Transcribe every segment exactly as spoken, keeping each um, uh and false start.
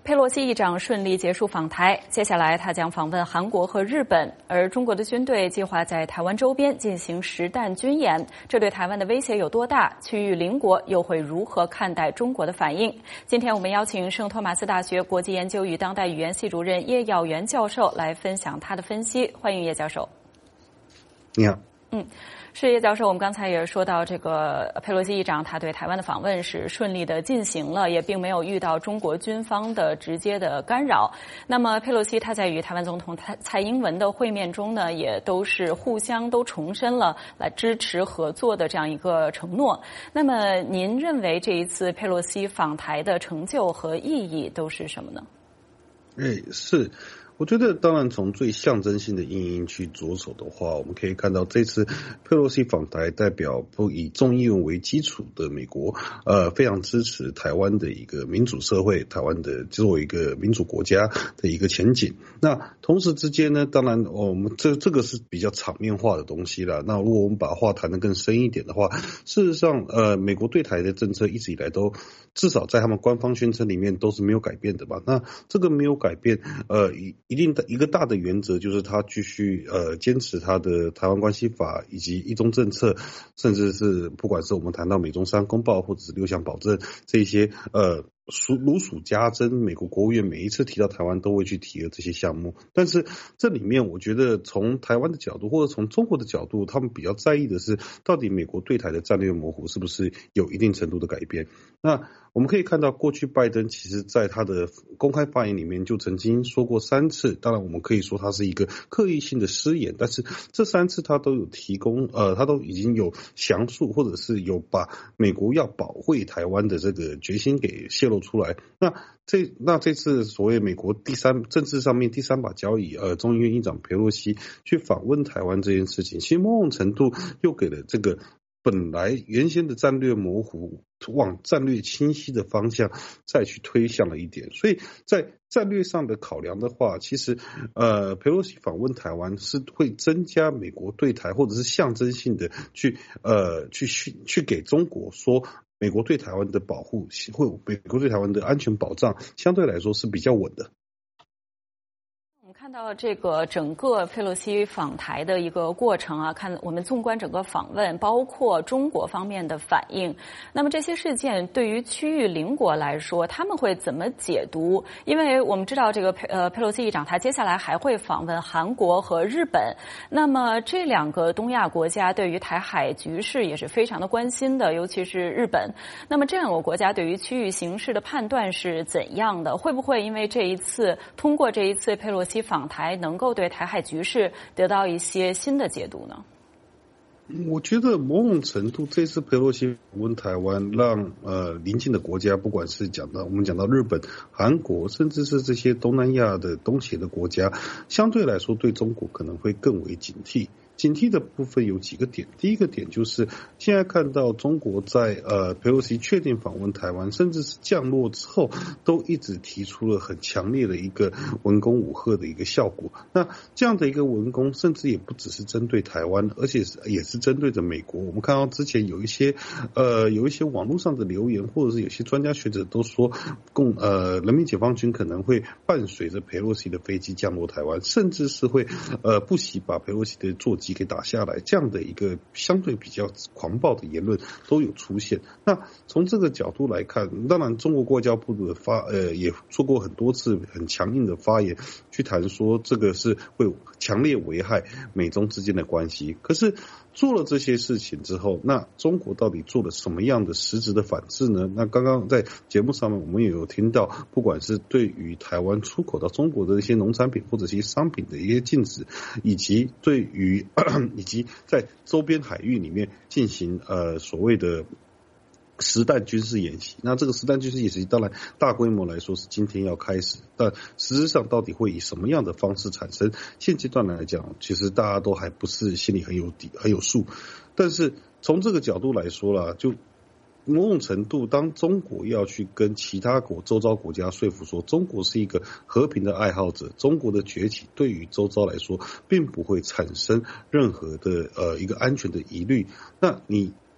佩洛西议长顺利结束访台，接下来他将访问韩国和日本，而中国的军队计划在台湾周边进行实弹军演，这对台湾的威胁有多大？区域邻国又会如何看待中国的反应？今天我们邀请圣托马斯大学国际研究与当代语言系主任叶耀元教授来分享他的分析，欢迎叶教授。 你好。 嗯。是叶教授，我们刚才也说到，这个佩洛西议长他对台湾的访问是顺利的进行了，也并没有遇到中国军方的直接的干扰。那么佩洛西他在与台湾总统蔡蔡英文的会面中呢，也都是互相都重申了来支持合作的这样一个承诺。那么您认为这一次佩洛西访台的成就和意义都是什么呢？ 哎，是。我觉得当然从最象征性的意义去着手的话，我们可以看到这次佩洛西访台代表不以众议院为基础的美国呃非常支持台湾的一个民主社会，台湾的作为一个民主国家的一个前景。那同时之间呢，当然我们这这个是比较场面化的东西啦。那如果我们把话谈得更深一点的话，事实上呃美国对台的政策一直以来都至少在他们官方宣称里面都是没有改变的吧。那这个没有改变呃一一定的一个大的原则就是他继续呃坚持他的台湾关系法以及一中政策，甚至是不管是我们谈到美中三公报或者是六项保证这些呃如数家珍，美国国务院每一次提到台湾都会去提的这些项目。但是这里面我觉得从台湾的角度或者从中国的角度，他们比较在意的是到底美国对台的战略模糊是不是有一定程度的改变。那我们可以看到过去拜登其实在他的公开发言里面就曾经说过三次，当然我们可以说他是一个刻意性的失言，但是这三次他都有提供呃他都已经有详述或者是有把美国要保卫台湾的这个决心给泄露出来。那这那这次所谓美国第三政治上面第三把交椅呃众议院议长佩洛西去访问台湾这件事情，其实某种程度又给了这个本来原先的战略模糊往战略清晰的方向再去推向了一点。所以在战略上的考量的话，其实呃佩洛西访问台湾是会增加美国对台或者是象征性的去呃去去给中国说美国对台湾的保护，会美国对台湾的安全保障相对来说是比较稳的。 我们看到这个整个佩洛西访台的一个过程啊，看我们纵观整个访问，包括中国方面的反应，那么这些事件对于区域邻国来说，他们会怎么解读？因为我们知道这个佩呃佩洛西议长他接下来还会访问韩国和日本，那么这两个东亚国家对于台海局势也是非常的关心的，尤其是日本。那么这两个国家对于区域形势的判断是怎样的？会不会因为这一次通过这一次佩洛西访台能够对台海局势得到一些新的解读呢？ 我觉得某种程度这次佩洛西访问台湾让呃邻近的国家，不管是讲到我们讲到日本、韩国，甚至是这些东南亚的东协的国家，相对来说对中国可能会更为警惕。警惕的部分有几个点，第一个点就是现在看到中国在呃佩洛西确定访问台湾，甚至是降落之后，都一直提出了很强烈的一个文攻武吓的一个效果。那这样的一个文攻，甚至也不只是针对台湾，而且也是针对着美国。我们看到之前有一些呃有一些网络上的留言，或者是有些专家学者都说，共呃人民解放军可能会伴随着佩洛西的飞机降落台湾，甚至是会呃不惜把佩洛西的座机给打下来，这样的一个相对比较狂暴的言论都有出现。那从这个角度来看，当然中国外交部的发呃也做过很多次很强硬的发言，去谈说这个是会强烈危害美中之间的关系。可是做了这些事情之后，那中国到底做了什么样的实质的反制呢？那刚刚在节目上面我们也有听到，不管是对于台湾出口到中国的一些农产品或者一些商品的一些禁止，以及对于以及在周边海域里面进行呃所谓的实弹军事演习。那这个实弹军事演习当然大规模来说是今天要开始，但实质上到底会以什么样的方式产生，现阶段来讲其实大家都还不是心里很有底很有数。但是从这个角度来说啦，就某种程度，当中国要去跟其他国周遭国家说服说中国是一个和平的爱好者，中国的崛起对于周遭来说并不会产生任何的呃一个安全的疑虑，那你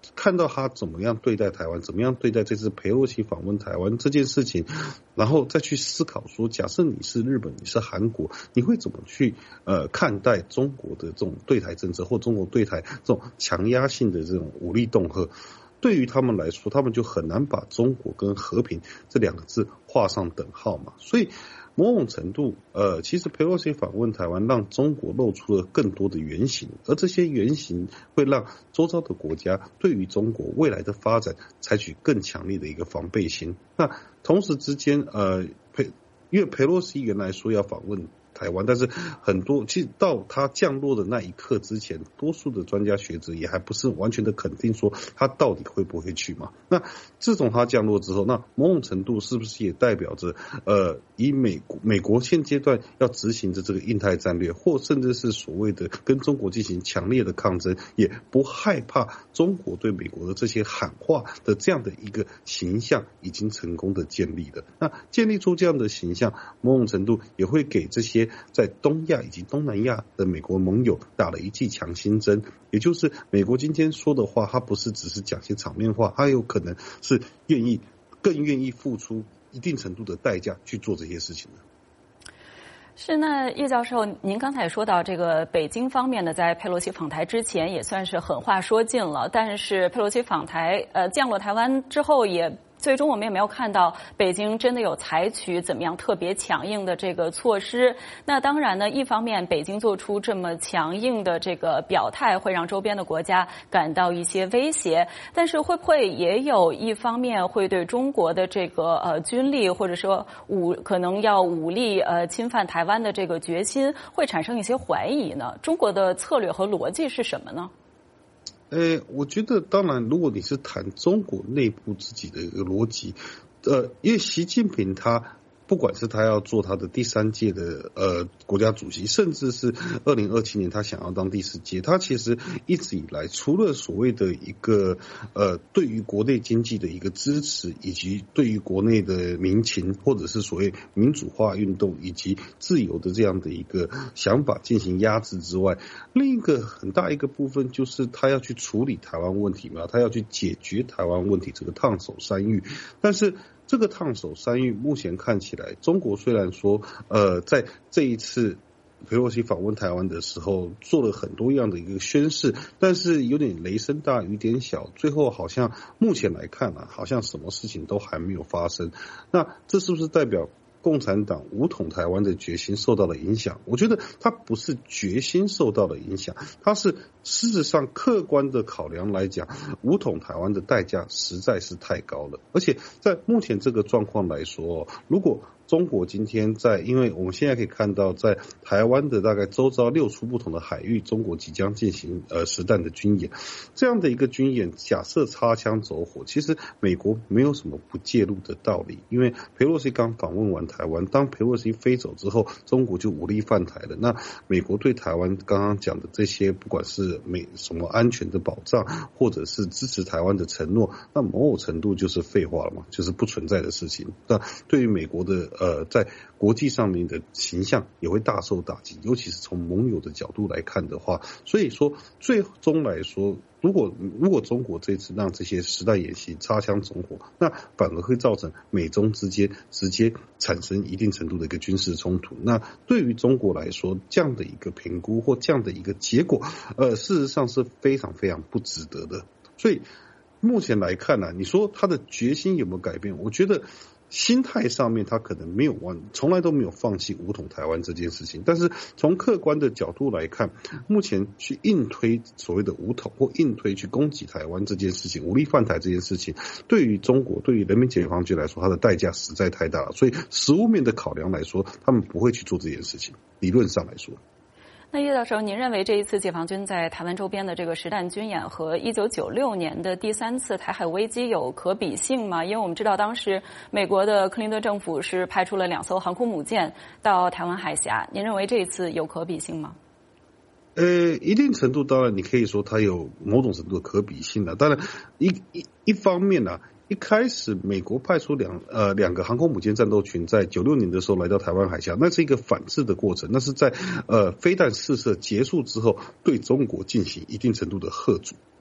看到他怎么样对待台湾，怎么样对待这次裴洛西访问台湾这件事情，然后再去思考说，假设你是日本，你是韩国，你会怎么去呃看待中国的这种对台政策，或中国对台这种强压性的这种武力恫吓？对于他们来说，他们就很难把中国跟和平这两个字画上等号嘛。所以某种程度，呃，其实裴洛西访问台湾，让中国露出了更多的原型，而这些原型会让周遭的国家对于中国未来的发展采取更强烈的一个防备心。那同时之间，呃，裴因为裴洛西原来说要访问台湾，但是很多其实到他降落的那一刻之前，多数的专家学者也还不是完全的肯定说他到底会不会去嘛。那自从他降落之后，那某种程度是不是也代表着呃，以美国美国现阶段要执行的这个印太战略，或甚至是所谓的跟中国进行强烈的抗争，也不害怕中国对美国的这些喊话的这样的一个形象已经成功的建立了。那建立出这样的形象，某种程度也会给这些在东亚以及东南亚的美国盟友打了一剂强心针，也就是美国今天说的话，它不是只是讲些场面话，它有可能是愿意更愿意付出一定程度的代价去做这些事情的。 是，那叶教授，您刚才也说到这个北京方面呢，在佩洛西访台之前也算是狠话说尽了，但是佩洛西访台呃降落台湾之后也。最终我们也没有看到北京真的有采取怎么样特别强硬的这个措施。那当然呢，一方面北京做出这么强硬的这个表态，会让周边的国家感到一些威胁，但是会不会也有一方面会对中国的这个呃军力或者说武可能要武力呃侵犯台湾的这个决心会产生一些怀疑呢？中国的策略和逻辑是什么呢？ 呃，我觉得当然，如果你是谈中国内部自己的一个逻辑，呃，因为习近平他不管是他要做他的第三届的呃国家主席，甚至是二零二七年他想要当第四届，他其实一直以来除了所谓的一个呃对于国内经济的一个支持，以及对于国内的民情或者是所谓民主化运动以及自由的这样的一个想法进行压制之外，另一个很大一个部分就是他要去处理台湾问题嘛，他要去解决台湾问题这个烫手山芋，但是这个烫手山芋目前看起来，中国虽然说呃在这一次裴洛西访问台湾的时候做了很多样的一个宣示，但是有点雷声大雨点小，最后好像目前来看啊，好像什么事情都还没有发生。那这是不是代表共产党武统台湾的决心受到了影响？我觉得它不是决心受到了影响，它是事实上客观的考量来讲，武统台湾的代价实在是太高了。而且在目前这个状况来说，如果中国今天在，因为我们现在可以看到，在台湾的大概周遭六处不同的海域，中国即将进行呃实弹的军演。这样的一个军演，假设擦枪走火，其实美国没有什么不介入的道理。因为裴洛西刚访问完台湾，当裴洛西飞走之后，中国就武力犯台了。那美国对台湾刚刚讲的这些，不管是美什么安全的保障，或者是支持台湾的承诺，那某种程度就是废话了嘛，就是不存在的事情。那对于美国的呃，在国际上面的形象也会大受打击，尤其是从盟友的角度来看的话，所以说最终来说，如果如果中国这次让这些实弹演习擦枪走火，那反而会造成美中之间直接产生一定程度的一个军事冲突。那对于中国来说，这样的一个评估或这样的一个结果，呃，事实上是非常非常不值得的。所以目前来看呢、啊，你说他的决心有没有改变？我觉得心态上面他可能没有完，从来都没有放弃武统台湾这件事情。但是从客观的角度来看，目前去硬推所谓的武统或硬推去攻击台湾这件事情，武力犯台这件事情，对于中国，对于人民解放军来说，它的代价实在太大了。所以实务面的考量来说，他们不会去做这件事情。理论上来说。 那叶教授，您认为这一次解放军在台湾周边的这个实弹军演和一九九六年的第三次台海危机有可比性吗？因为我们知道当时美国的克林顿政府是派出了两艘航空母舰到台湾海峡，您认为这一次有可比性吗？ 呃，一定程度当然你可以说它有某种程度的可比性的。当然一一一方面呢、啊。一开始，美国派出两呃两个航空母舰战斗群，在九六年的时候来到台湾海峡，那是一个反制的过程，那是在呃飞弹试射结束之后，对中国进行一定程度的吓阻。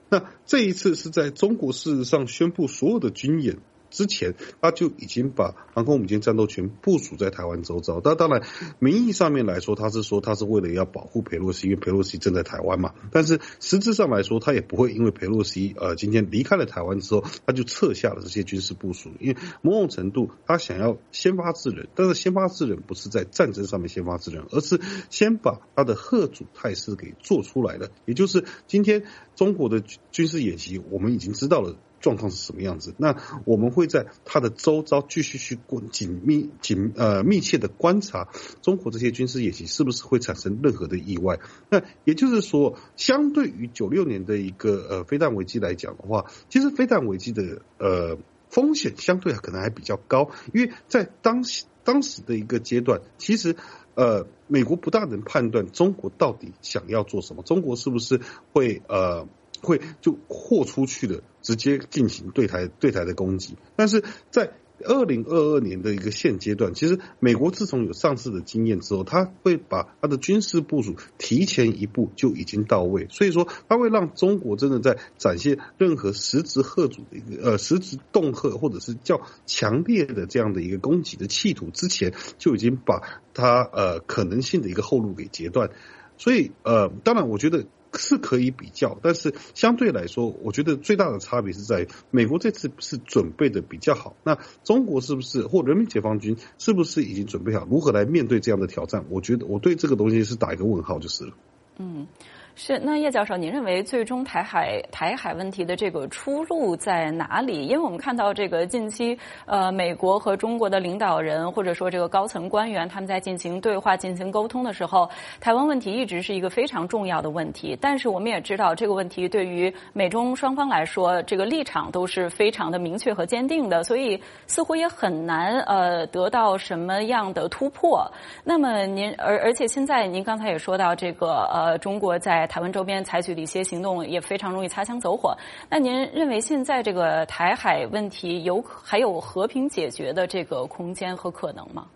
那这一次是在中国事实上宣布所有的军演之前，他就已经把航空母舰战斗群部署在台湾周遭。那当然，名义上面来说，他是说他是为了要保护裴洛西，因为裴洛西正在台湾嘛。但是实质上来说，他也不会因为裴洛西呃今天离开了台湾之后，他就撤下了这些军事部署。因为某种程度，他想要先发制人，但是先发制人不是在战争上面先发制人，而是先把他的吓阻态势给做出来了。也就是今天中国的军事演习，我们已经知道了状况是什么样子，那我们会在它的周遭继续去紧密紧呃密切的观察中国这些军事演习是不是会产生任何的意外。那也就是说，相对于九六年的一个呃飞弹危机来讲的话，其实飞弹危机的呃风险相对可能还比较高，因为在当时当时的一个阶段，其实呃美国不大能判断中国到底想要做什么，中国是不是会呃。会就豁出去的直接进行对台对台的攻击。但是在二零二二年的一个现阶段，其实美国自从有上次的经验之后，他会把他的军事部署提前一步就已经到位，所以说他会让中国真的在展现任何实质吓阻的一个呃实质恫吓或者是较强烈的这样的一个攻击的企图之前，就已经把他呃可能性的一个后路给截断。所以呃当然我觉得是可以比较，但是相对来说，我觉得最大的差别是在于美国这次是准备的比较好，那中国是不是或人民解放军是不是已经准备好如何来面对这样的挑战？我觉得我对这个东西是打一个问号就是了。 嗯。是，那叶教授，您认为最终台海台海问题的这个出路在哪里？因为我们看到这个近期，呃，美国和中国的领导人或者说这个高层官员他们在进行对话、进行沟通的时候，台湾问题一直是一个非常重要的问题。但是我们也知道，这个问题对于美中双方来说，这个立场都是非常的明确和坚定的，所以似乎也很难呃得到什么样的突破。那么您而而且现在您刚才也说到这个呃，中国在台湾周边采取的一些行动也非常容易擦枪走火。那您认为现在这个台海问题有还有和平解决的这个空间和可能吗？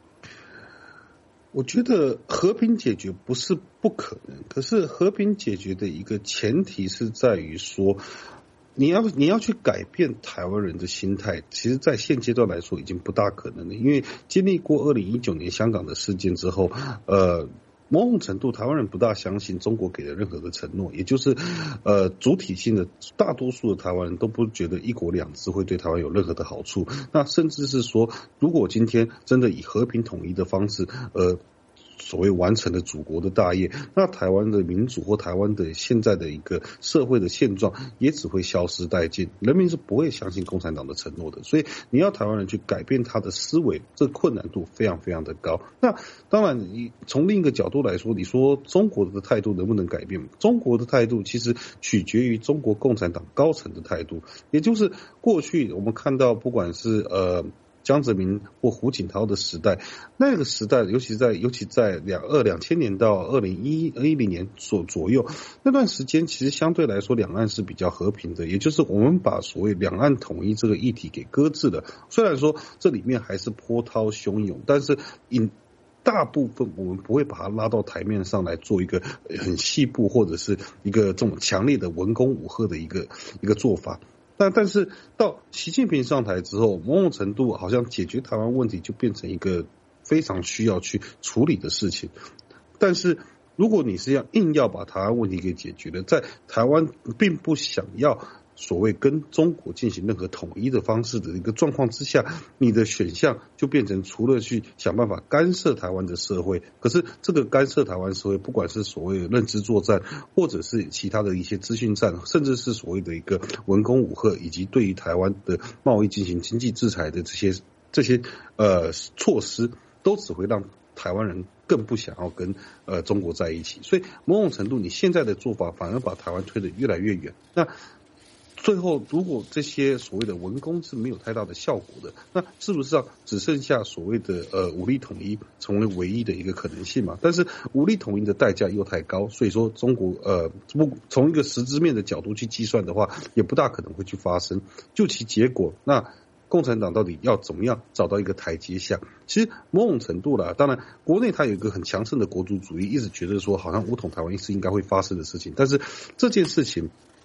我觉得和平解决不是不可能，可是和平解决的一个前提是在于说，你要你要去改变台湾人的心态，其实在现阶段来说已经不大可能了，因为经历过二零一九年香港的事件之后，呃。某种程度，台湾人不大相信中国给的任何的承诺，也就是，呃，主体性的大多数的台湾人都不觉得一国两制会对台湾有任何的好处。那甚至是说，如果今天真的以和平统一的方式，呃。所谓完成了祖国的大业，那台湾的民主或台湾的现在的一个社会的现状也只会消失殆尽，人民是不会相信共产党的承诺的。所以你要台湾人去改变他的思维，这困难度非常非常的高。那当然你从另一个角度来说，你说中国的态度能不能改变？中国的态度其实取决于中国共产党高层的态度，也就是过去我们看到不管是呃江泽民或胡锦涛的时代，那个时代，尤其在尤其在两二两千年到二零一一零年左左右那段时间，其实相对来说两岸是比较和平的，也就是我们把所谓两岸统一这个议题给搁置了。虽然说这里面还是波涛汹涌，但是因大部分我们不会把它拉到台面上来做一个很细部或者是一个这种强烈的文攻武吓的一个一个做法。但但是到习近平上台之后，某种程度好像解决台湾问题就变成一个非常需要去处理的事情。但是如果你是要硬要把台湾问题给解决了，在台湾并不想要所谓跟中国进行任何统一的方式的一个状况之下，你的选项就变成除了去想办法干涉台湾的社会，可是这个干涉台湾社会，不管是所谓的认知作战，或者是其他的一些资讯战，甚至是所谓的一个文攻武吓，以及对于台湾的贸易进行经济制裁的这些这些呃措施，都只会让台湾人更不想要跟呃中国在一起。所以某种程度，你现在的做法反而把台湾推得越来越远。那最后，如果这些所谓的文攻是没有太大的效果的，那是不是要只剩下所谓的呃武力统一成为唯一的一个可能性嘛？但是武力统一的代价又太高，所以说中国呃不从一个实质面的角度去计算的话，也不大可能会去发生。就其结果，那共产党到底要怎么样找到一个台阶下？其实某种程度啦，当然国内它有一个很强盛的国族主义，一直觉得说好像武统台湾是应该会发生的事情，但是这件事情是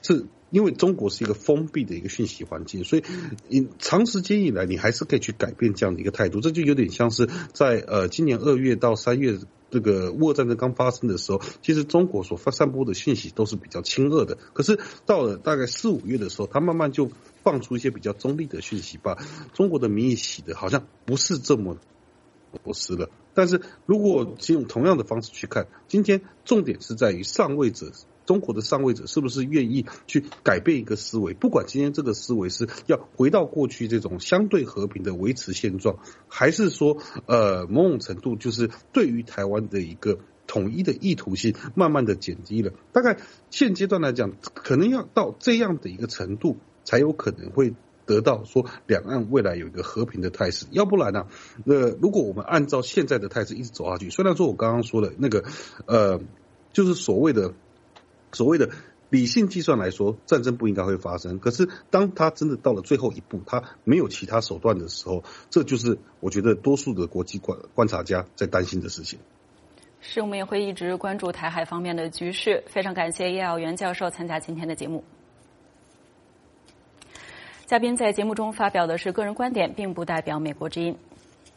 因为中国是一个封闭的一个讯息环境，所以你长时间以来你还是可以去改变这样的一个态度。这就有点像是在呃今年二月到三月这个乌俄战争刚发生的时候，其实中国所发散播的讯息都是比较亲俄的。可是到了大概四五月的时候，它慢慢就放出一些比较中立的讯息，把中国的民意洗的好像不是这么过时了。但是如果用同样的方式去看，今天重点是在于上位者。中国的上位者是不是愿意去改变一个思维？不管今天这个思维是要回到过去这种相对和平的维持现状，还是说呃某种程度就是对于台湾的一个统一的意图性慢慢的减低了。大概现阶段来讲，可能要到这样的一个程度，才有可能会得到说两岸未来有一个和平的态势。要不然呢、啊，呃，如果我们按照现在的态势一直走下去，虽然说我刚刚说的那个呃，就是所谓的。所谓的理性计算来说，战争不应该会发生。可是当他真的到了最后一步，他没有其他手段的时候，这就是我觉得多数的国际观观察家在担心的事情。 是，我们也会一直关注台海方面的局势。非常感谢叶耀元教授参加今天的节目。嘉宾在节目中发表的是个人观点，并不代表美国之音。